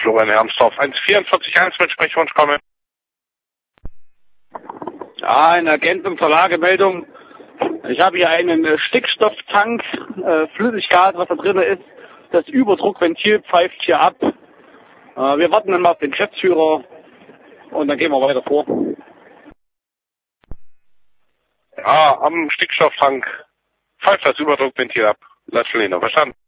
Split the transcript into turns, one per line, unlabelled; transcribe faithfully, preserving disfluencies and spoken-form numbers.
Florian Hermsdorf, eins vierundvierzig eins mit Sprechwunsch kommen.
Ja, in Ergänzung zur Lagemeldung. Ich habe hier einen äh, Stickstofftank, äh, Flüssiggas, was da drin ist. Das Überdruckventil pfeift hier ab. Äh, wir warten dann mal auf den Geschäftsführer und dann gehen wir weiter vor.
Ja, am Stickstofftank pfeift das Überdruckventil ab. Lass Verstanden.